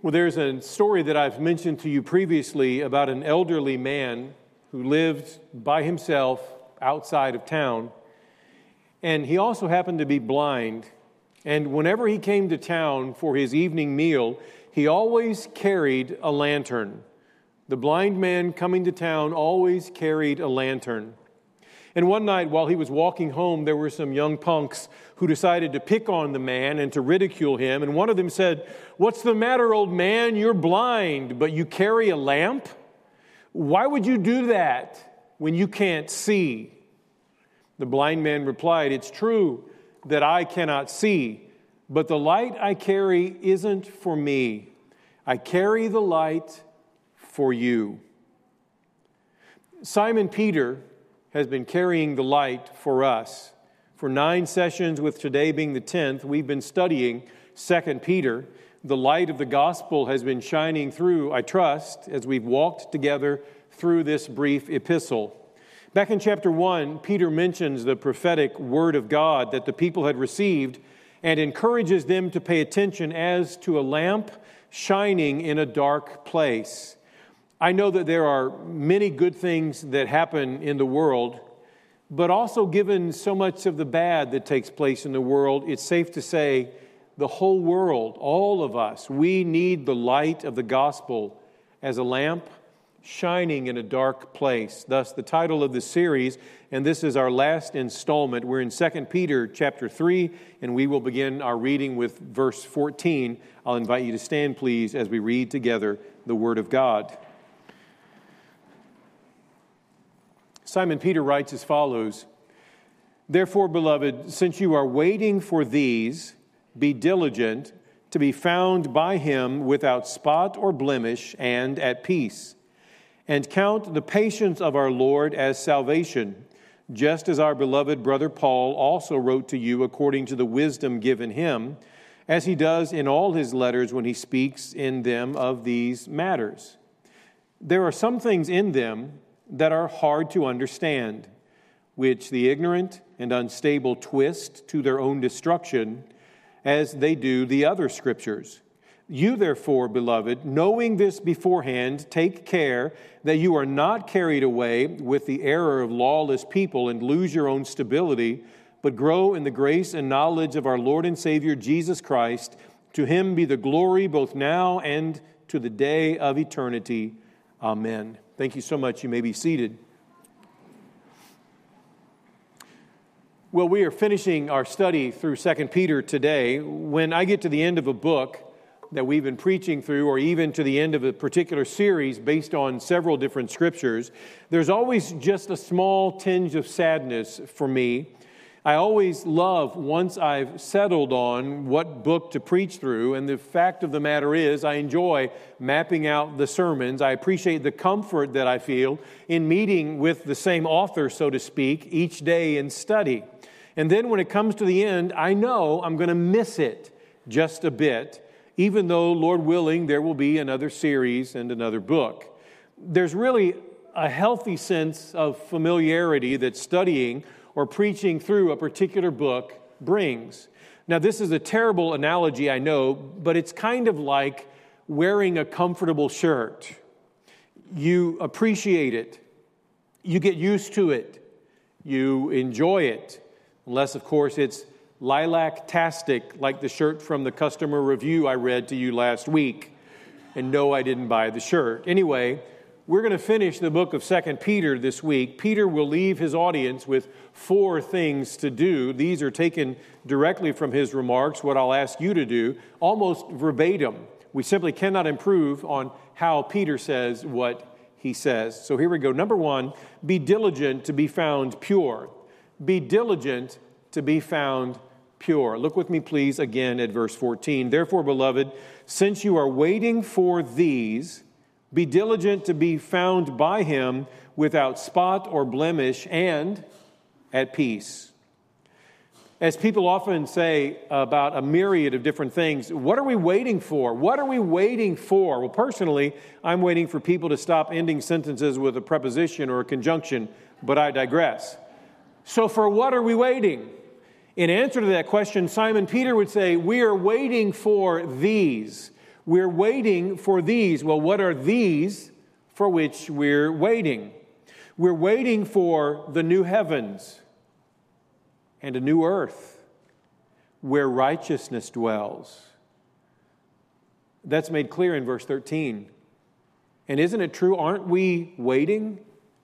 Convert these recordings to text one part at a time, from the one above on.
Well, there's a story that I've mentioned to you previously about an elderly man who lived by himself outside of town. And he also happened to be blind. And whenever he came to town for his evening meal, he always carried a lantern. The blind man coming to town always carried a lantern. And one night while he was walking home, there were some young punks who decided to pick on the man and to ridicule him. And one of them said, "What's the matter, old man? You're blind, but you carry a lamp? Why would you do that when you can't see?" The blind man replied, "It's true that I cannot see, but the light I carry isn't for me. I carry the light for you." Simon Peter has been carrying the light for us. For 9 sessions, with today being the 10th, we've been studying 2 Peter. The light of the gospel has been shining through, I trust, as we've walked together through this brief epistle. Back in chapter 1, Peter mentions the prophetic word of God that the people had received and encourages them to pay attention as to a lamp shining in a dark place. I know that there are many good things that happen in the world, but also given so much of the bad that takes place in the world, it's safe to say the whole world, all of us, we need the light of the gospel as a lamp shining in a dark place. Thus, the title of the series, and this is our last installment. We're in 2 Peter chapter 3, and we will begin our reading with verse 14. I'll invite you to stand, please, as we read together the Word of God. Simon Peter writes as follows, "Therefore, beloved, since you are waiting for these, be diligent to be found by him without spot or blemish and at peace. And count the patience of our Lord as salvation, just as our beloved brother Paul also wrote to you according to the wisdom given him, as he does in all his letters when he speaks in them of these matters. There are some things in them that are hard to understand, which the ignorant and unstable twist to their own destruction, as they do the other scriptures. You, therefore, beloved, knowing this beforehand, take care that you are not carried away with the error of lawless people and lose your own stability, but grow in the grace and knowledge of our Lord and Savior Jesus Christ. To him be the glory both now and to the day of eternity. Amen." Thank you so much. You may be seated. Well, we are finishing our study through 2 Peter today. When I get to the end of a book that we've been preaching through, or even to the end of a particular series based on several different scriptures, there's always just a small tinge of sadness for me. I always love, once I've settled on what book to preach through, and the fact of the matter is, I enjoy mapping out the sermons. I appreciate the comfort that I feel in meeting with the same author, so to speak, each day in study. And then when it comes to the end, I know I'm going to miss it just a bit, even though, Lord willing, there will be another series and another book. There's really a healthy sense of familiarity that studying or preaching through a particular book brings. Now, this is a terrible analogy, I know, but it's kind of like wearing a comfortable shirt. You appreciate it. You get used to it. You enjoy it. Unless, of course, it's lilac-tastic, like the shirt from the customer review I read to you last week. And no, I didn't buy the shirt. Anyway, we're going to finish the book of 2 Peter this week. Peter will leave his audience with 4 things to do. These are taken directly from his remarks, what I'll ask you to do, almost verbatim. We simply cannot improve on how Peter says what he says. So here we go. Number 1, be diligent to be found pure. Be diligent to be found pure. Look with me, please, again at verse 14. "Therefore, beloved, since you are waiting for these, be diligent to be found by him without spot or blemish and at peace." As people often say about a myriad of different things, what are we waiting for? What are we waiting for? Well, personally, I'm waiting for people to stop ending sentences with a preposition or a conjunction, but I digress. So for what are we waiting? In answer to that question, Simon Peter would say, we are waiting for these. We're waiting for these. Well, what are these for which we're waiting? We're waiting for the new heavens and a new earth where righteousness dwells. That's made clear in verse 13. And isn't it true? Aren't we waiting?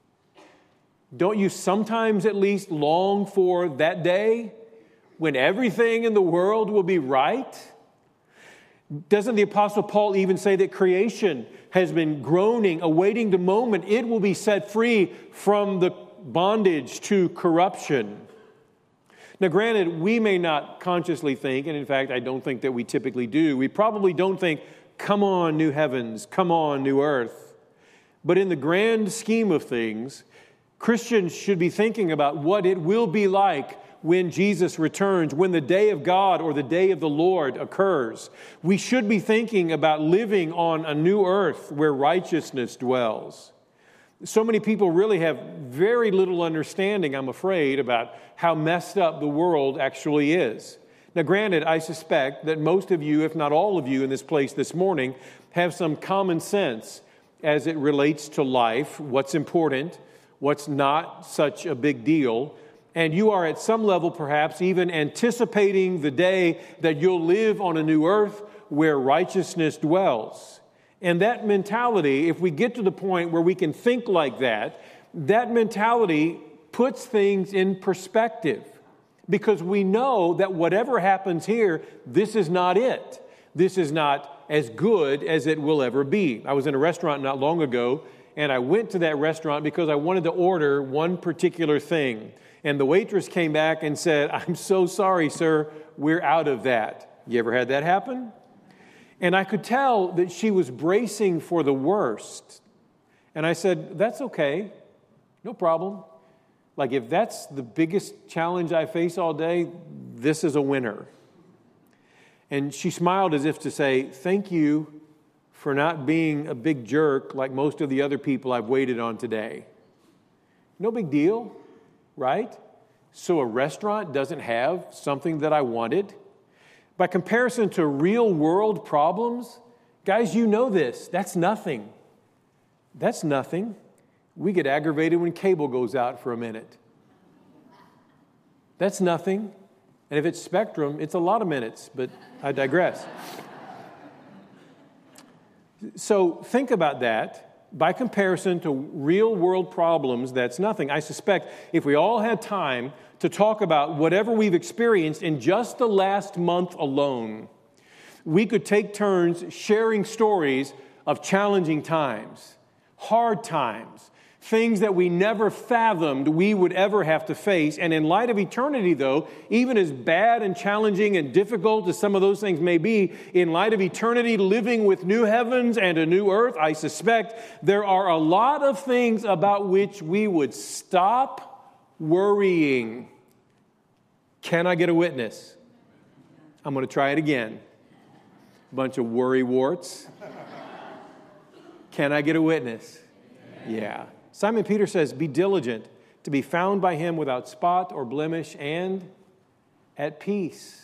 Don't you sometimes at least long for that day when everything in the world will be right? Doesn't the Apostle Paul even say that creation has been groaning, awaiting the moment it will be set free from the bondage to corruption? Now, granted, we may not consciously think, and in fact, I don't think that we typically do. We probably don't think, come on, new heavens, come on, new earth. But in the grand scheme of things, Christians should be thinking about what it will be like when Jesus returns, when the day of God or the day of the Lord occurs. We should be thinking about living on a new earth where righteousness dwells. So many people really have very little understanding, I'm afraid, about how messed up the world actually is. Now, granted, I suspect that most of you, if not all of you in this place this morning, have some common sense as it relates to life, what's important, what's not such a big deal. And you are at some level perhaps even anticipating the day that you'll live on a new earth where righteousness dwells. And that mentality, if we get to the point where we can think like that, that mentality puts things in perspective. Because we know that whatever happens here, this is not it. This is not as good as it will ever be. I was in a restaurant not long ago, and I went to that restaurant because I wanted to order one particular thing. And the waitress came back and said, "I'm so sorry, sir, we're out of that." You ever had that happen? And I could tell that she was bracing for the worst. And I said, "That's okay, no problem. Like if that's the biggest challenge I face all day, this is a winner." And she smiled as if to say, "Thank you for not being a big jerk like most of the other people I've waited on today." No big deal. Right? So a restaurant doesn't have something that I wanted. By comparison to real world problems, guys, you know this. That's nothing. That's nothing. We get aggravated when cable goes out for a minute. That's nothing. And if it's Spectrum, it's a lot of minutes, but I digress. So think about that. By comparison to real world problems, that's nothing. I suspect if we all had time to talk about whatever we've experienced in just the last month alone, we could take turns sharing stories of challenging times, hard times, things that we never fathomed we would ever have to face. And in light of eternity, though, even as bad and challenging and difficult as some of those things may be, in light of eternity, living with new heavens and a new earth, I suspect there are a lot of things about which we would stop worrying. Can I get a witness? I'm going to try it again. Bunch of worry warts. Can I get a witness? Yeah. Simon Peter says, "Be diligent to be found by him without spot or blemish and at peace."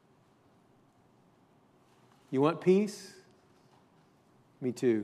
You want peace? Me too.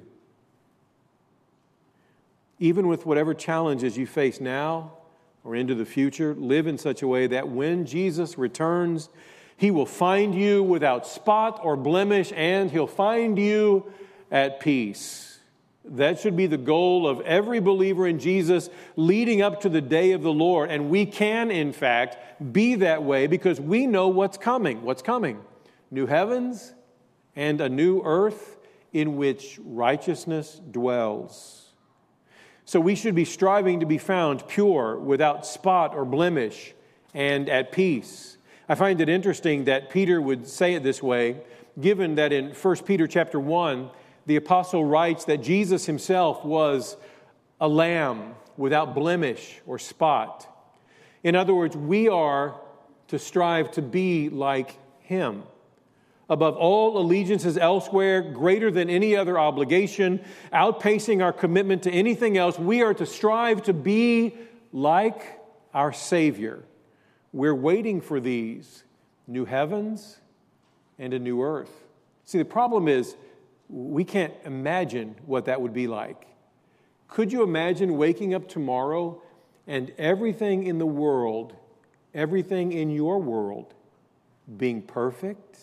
Even with whatever challenges you face now or into the future, live in such a way that when Jesus returns, he will find you without spot or blemish and he'll find you at peace. That should be the goal of every believer in Jesus leading up to the day of the Lord. And we can, in fact, be that way because we know what's coming. What's coming? New heavens and a new earth in which righteousness dwells. So we should be striving to be found pure, without spot or blemish, and at peace. I find it interesting that Peter would say it this way, given that in 1 Peter chapter 1, the apostle writes that Jesus himself was a lamb without blemish or spot. In other words, we are to strive to be like him. Above all allegiances elsewhere, greater than any other obligation, outpacing our commitment to anything else, we are to strive to be like our Savior. We're waiting for these new heavens and a new earth. See, the problem is We can't imagine what that would be like. Could you imagine waking up tomorrow and everything in the world, everything in your world, being perfect?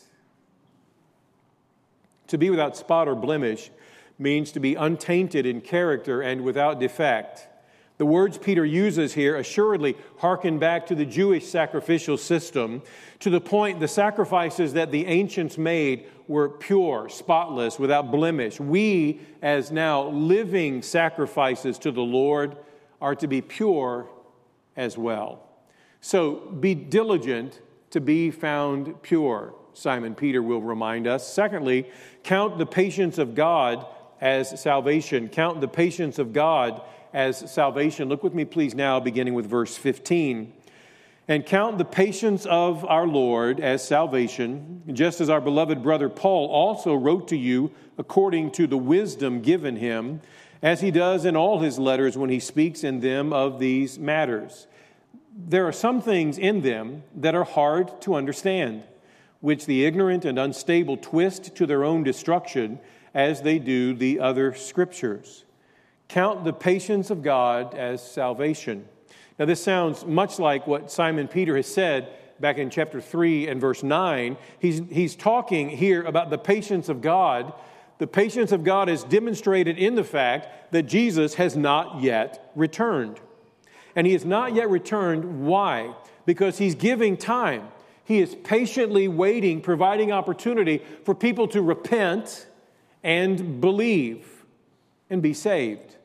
To be without spot or blemish means to be untainted in character and without defect. The words Peter uses here assuredly hearken back to the Jewish sacrificial system, to the point the sacrifices that the ancients made were pure, spotless, without blemish. We, as now living sacrifices to the Lord, are to be pure as well. So be diligent to be found pure, Simon Peter will remind us. Secondly, count the patience of God as salvation. Count the patience of God as salvation. Look with me, please, now, beginning with verse 15. And count the patience of our Lord as salvation, just as our beloved brother Paul also wrote to you according to the wisdom given him, as he does in all his letters when he speaks in them of these matters. There are some things in them that are hard to understand, which the ignorant and unstable twist to their own destruction, as they do the other scriptures. Count the patience of God as salvation. Now, this sounds much like what Simon Peter has said back in chapter 3 and verse 9. He's talking here about the patience of God. The patience of God is demonstrated in the fact that Jesus has not yet returned. And he has not yet returned. Why? Because he's giving time. He is patiently waiting, providing opportunity for people to repent and believe and be saved.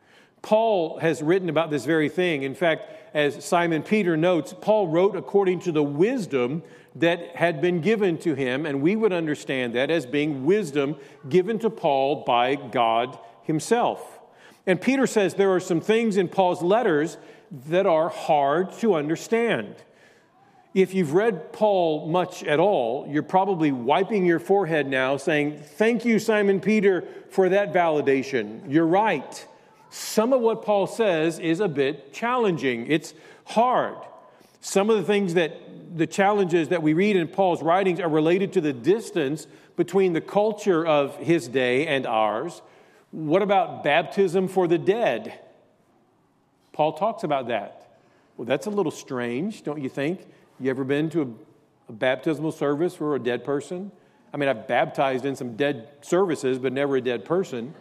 Paul has written about this very thing. In fact, as Simon Peter notes, Paul wrote according to the wisdom that had been given to him, and we would understand that as being wisdom given to Paul by God himself. And Peter says there are some things in Paul's letters that are hard to understand. If you've read Paul much at all, you're probably wiping your forehead now saying, "Thank you, Simon Peter, for that validation. You're right." Some of what Paul says is a bit challenging. It's hard. Some of the things the challenges that we read in Paul's writings are related to the distance between the culture of his day and ours. What about baptism for the dead? Paul talks about that. Well, that's a little strange, don't you think? You ever been to a baptismal service for a dead person? I mean, I've baptized in some dead services, but never a dead person.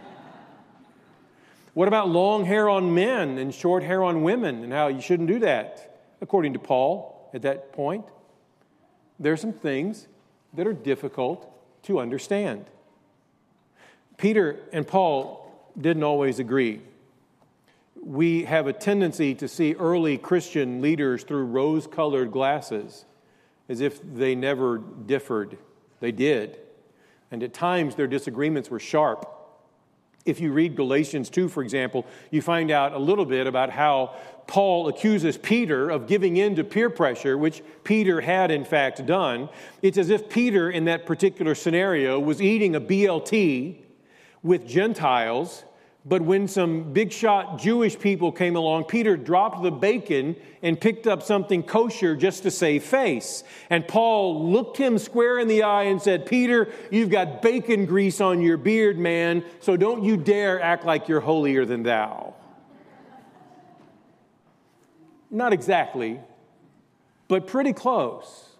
What about long hair on men and short hair on women, and how you shouldn't do that, according to Paul at that point? There are some things that are difficult to understand. Peter and Paul didn't always agree. We have a tendency to see early Christian leaders through rose-colored glasses, as if they never differed. They did. And at times their disagreements were sharp. If you read Galatians 2, for example, you find out a little bit about how Paul accuses Peter of giving in to peer pressure, which Peter had in fact done. It's as if Peter, in that particular scenario, was eating a BLT with Gentiles, but when some big-shot Jewish people came along, Peter dropped the bacon and picked up something kosher just to save face. And Paul looked him square in the eye and said, "Peter, you've got bacon grease on your beard, man, so don't you dare act like you're holier than thou." Not exactly, but pretty close.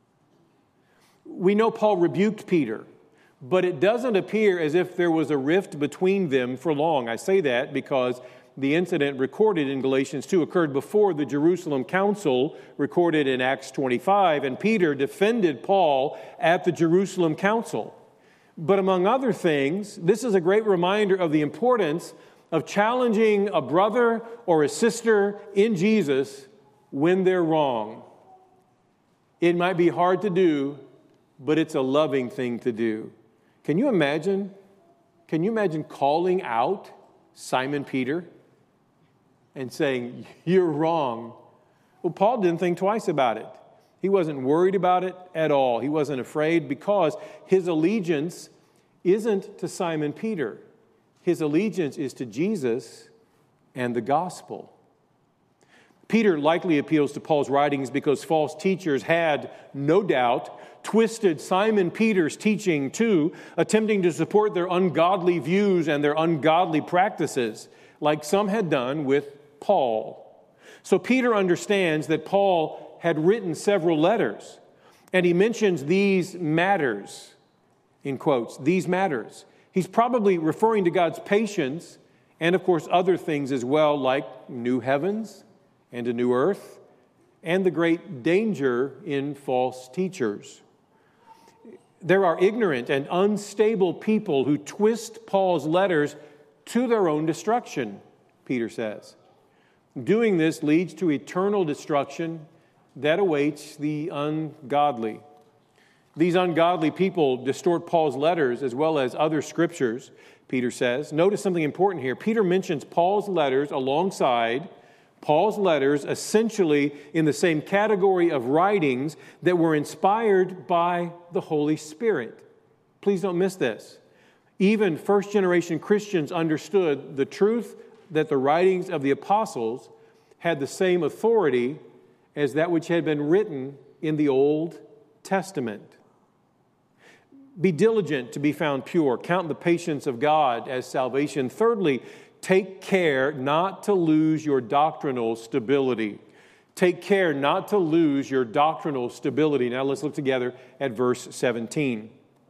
We know Paul rebuked Peter, but it doesn't appear as if there was a rift between them for long. I say that because the incident recorded in Galatians 2 occurred before the Jerusalem Council, recorded in Acts 25, and Peter defended Paul at the Jerusalem Council. But among other things, this is a great reminder of the importance of challenging a brother or a sister in Jesus when they're wrong. It might be hard to do, but it's a loving thing to do. Can you imagine calling out Simon Peter and saying, "You're wrong"? Well, Paul didn't think twice about it. He wasn't worried about it at all. He wasn't afraid because his allegiance isn't to Simon Peter. His allegiance is to Jesus and the gospel. Peter likely appeals to Paul's writings because false teachers had, no doubt, twisted Simon Peter's teaching too, attempting to support their ungodly views and their ungodly practices, like some had done with Paul. So Peter understands that Paul had written several letters, and he mentions these matters, in quotes, these matters. He's probably referring to God's patience and, of course, other things as well, like new heavens and a new earth, and the great danger in false teachers. There are ignorant and unstable people who twist Paul's letters to their own destruction, Peter says. Doing this leads to eternal destruction that awaits the ungodly. These ungodly people distort Paul's letters as well as other scriptures, Peter says. Notice something important here. Peter mentions Paul's letters alongside Paul's letters essentially in the same category of writings that were inspired by the Holy Spirit. Please don't miss this. Even first-generation Christians understood the truth that the writings of the apostles had the same authority as that which had been written in the Old Testament. Be diligent to be found pure. Count the patience of God as salvation. Thirdly, take care not to lose your doctrinal stability. Take care not to lose your doctrinal stability. Now let's look together at verse 17.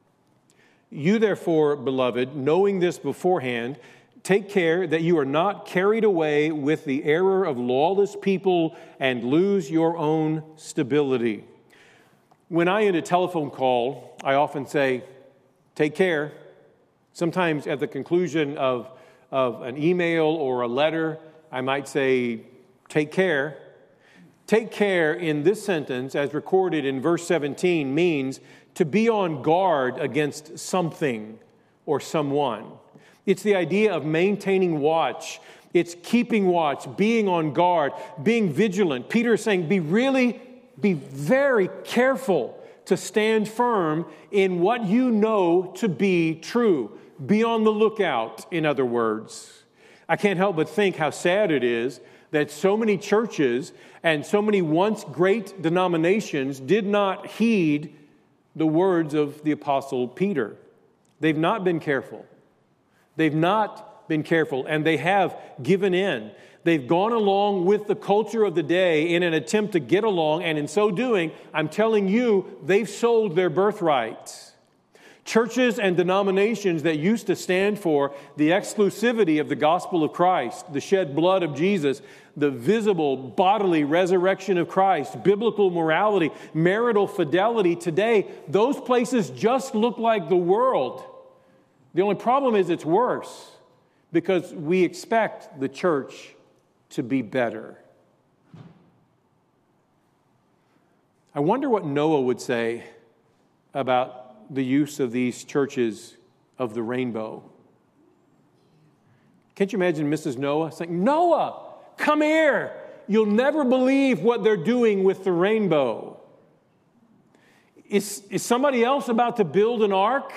You therefore, beloved, knowing this beforehand, take care that you are not carried away with the error of lawless people and lose your own stability. When I end a telephone call, I often say, take care. Sometimes at the conclusion of an email or a letter, I might say, take care. Take care in this sentence, as recorded in verse 17, means to be on guard against something or someone. It's the idea of maintaining watch. It's keeping watch, being on guard, being vigilant. Peter is saying, be very careful to stand firm in what you know to be true. Be on the lookout, in other words. I can't help but think how sad it is that so many churches and so many once great denominations did not heed the words of the Apostle Peter. They've not been careful. They've not been careful, and they have given in. They've gone along with the culture of the day in an attempt to get along, and in so doing, I'm telling you, they've sold their birthright. Churches and denominations that used to stand for the exclusivity of the gospel of Christ, the shed blood of Jesus, the visible bodily resurrection of Christ, biblical morality, marital fidelity, today, those places just look like the world. The only problem is it's worse because we expect the church to be better. I wonder what Noah would say about the use of these churches of the rainbow. Can't you imagine Mrs. Noah saying, Noah, come here. You'll never believe what they're doing with the rainbow. Is somebody else about to build an ark?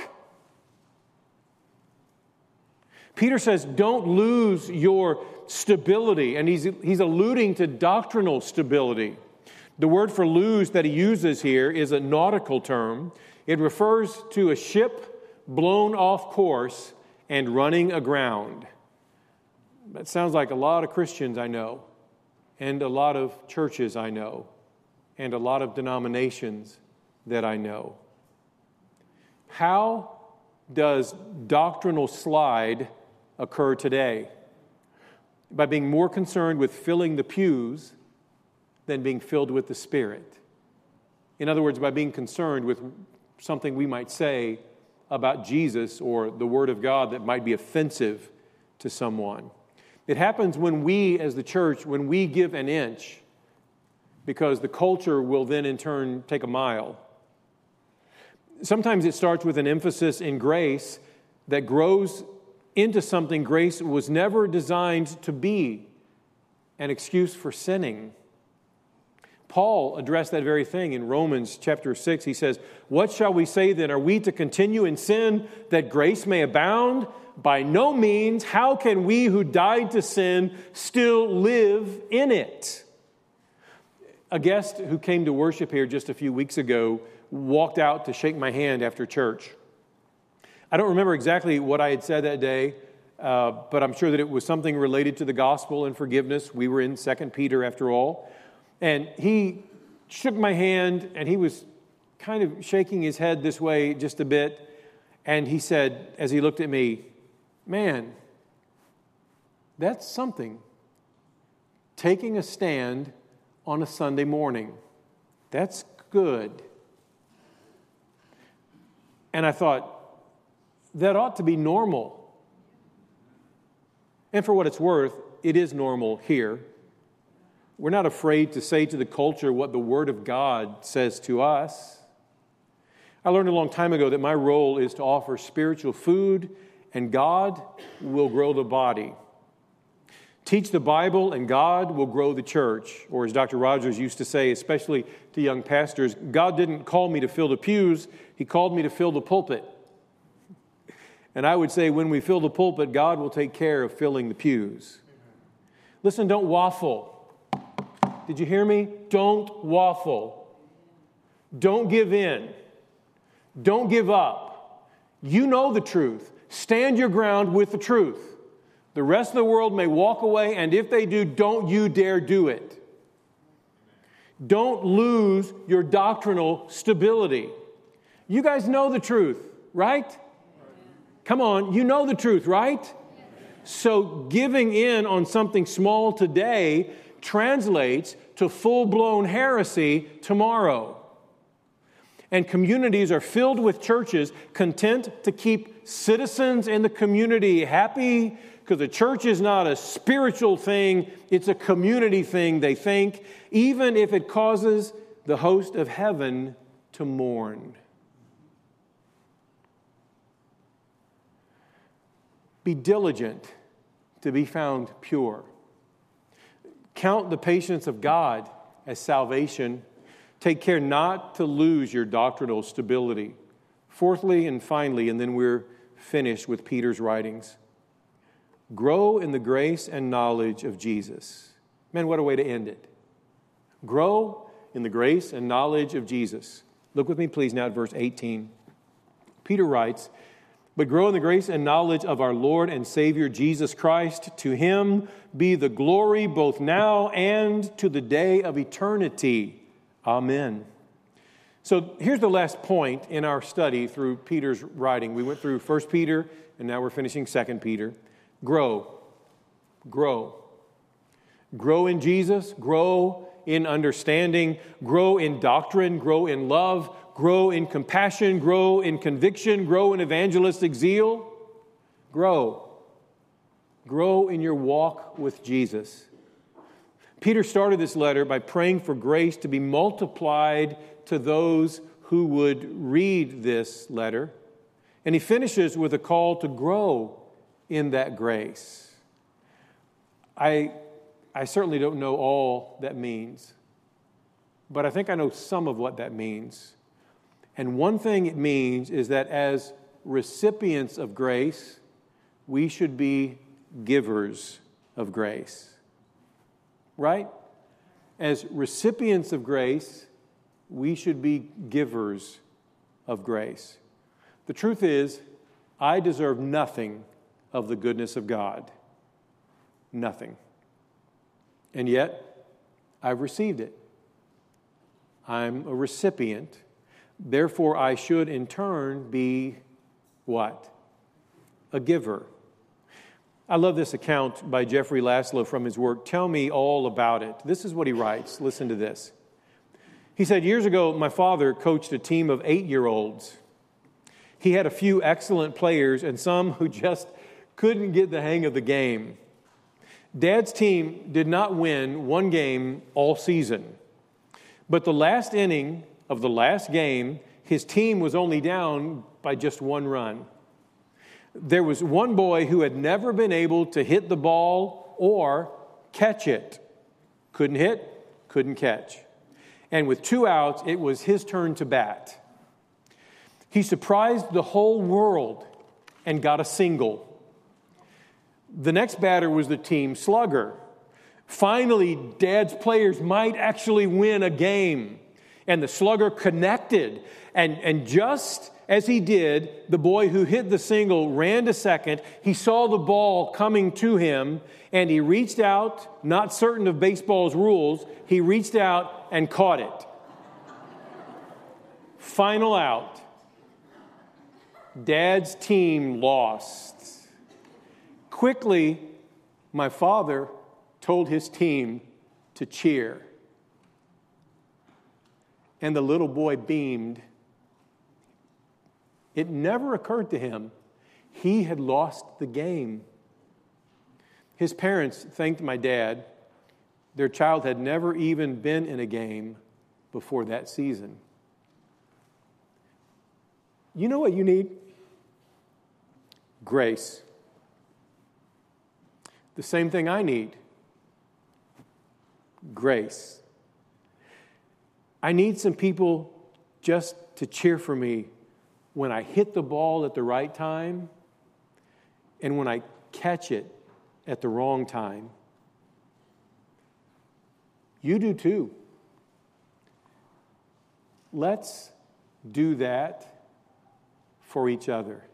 Peter says, don't lose your stability, and he's alluding to doctrinal stability. The word for lose that he uses here is a nautical term. It refers to a ship blown off course and running aground. That sounds like a lot of Christians I know, and a lot of churches I know, and a lot of denominations that I know. How does doctrinal slide occur today? By being more concerned with filling the pews than being filled with the Spirit. In other words, by being concerned with something we might say about Jesus or the Word of God that might be offensive to someone. It happens when we, as the church, when we give an inch, because the culture will then in turn take a mile. Sometimes it starts with an emphasis in grace that grows into something grace was never designed to be, an excuse for sinning. Paul addressed that very thing in Romans chapter 6. He says, what shall we say then? Are we to continue in sin that grace may abound? By no means. How can we who died to sin still live in it? A guest who came to worship here just a few weeks ago walked out to shake my hand after church. I don't remember exactly what I had said that day, but I'm sure that it was something related to the gospel and forgiveness. We were in 2 Peter after all. And he shook my hand, and he was kind of shaking his head this way just a bit. And he said, as he looked at me, "Man, that's something. Taking a stand on a Sunday morning. That's good." And I thought, that ought to be normal. And for what it's worth, it is normal here. We're not afraid to say to the culture what the Word of God says to us. I learned a long time ago that my role is to offer spiritual food, and God will grow the body. Teach the Bible, and God will grow the church. Or as Dr. Rogers used to say, especially to young pastors, God didn't call me to fill the pews, He called me to fill the pulpit. And I would say when we fill the pulpit, God will take care of filling the pews. Listen, don't waffle. Did you hear me? Don't waffle. Don't give in. Don't give up. You know the truth. Stand your ground with the truth. The rest of the world may walk away, and if they do, don't you dare do it. Don't lose your doctrinal stability. You guys know the truth, right? Come on, you know the truth, right? So giving in on something small today translates to full-blown heresy tomorrow. And communities are filled with churches content to keep citizens in the community happy, because the church is not a spiritual thing, it's a community thing, they think, even if it causes the host of heaven to mourn. Be diligent to be found pure. Count the patience of God as salvation. Take care not to lose your doctrinal stability. Fourthly and finally, and then we're finished with Peter's writings, grow in the grace and knowledge of Jesus. Man, what a way to end it. Grow in the grace and knowledge of Jesus. Look with me, please, now at verse 18. Peter writes, "But grow in the grace and knowledge of our Lord and Savior Jesus Christ. To Him be the glory both now and to the day of eternity. Amen." So here's the last point in our study through Peter's writing. We went through 1 Peter, and now we're finishing 2 Peter. Grow. Grow. Grow in Jesus. Grow in understanding. Grow in doctrine. Grow in love. Grow in compassion. Grow in conviction. Grow in evangelistic zeal. Grow. Grow in your walk with Jesus. Peter started this letter by praying for grace to be multiplied to those who would read this letter. And he finishes with a call to grow in that grace. I certainly don't know all that means, but I think I know some of what that means. And one thing it means is that as recipients of grace, we should be givers of grace. Right? As recipients of grace, we should be givers of grace. The truth is, I deserve nothing of the goodness of God. Nothing. And yet, I've received it. I'm a recipient. Therefore, I should in turn be what? A giver. I love this account by Jeffrey Laszlo from his work, Tell Me All About It. This is what he writes. Listen to this. He said, "Years ago, my father coached a team of 8-year-olds. He had a few excellent players and some who just couldn't get the hang of the game. Dad's team did not win one game all season. But the last inning of the last game, his team was only down by just one run. There was one boy who had never been able to hit the ball or catch it. Couldn't hit, couldn't catch. And with 2 outs, it was his turn to bat. He surprised the whole world and got a single. The next batter was the team slugger. Finally, Dad's players might actually win a game. And the slugger connected. And just as he did, the boy who hit the single ran to second. He saw the ball coming to him, and he reached out, not certain of baseball's rules. He reached out and caught it. Final out. Dad's team lost. Quickly, my father told his team to cheer. And the little boy beamed. It never occurred to him he had lost the game. His parents thanked my dad. Their child had never even been in a game before that season. You know what you need? Grace. The same thing I need. Grace. I need some people just to cheer for me when I hit the ball at the right time and when I catch it at the wrong time. You do too. Let's do that for each other.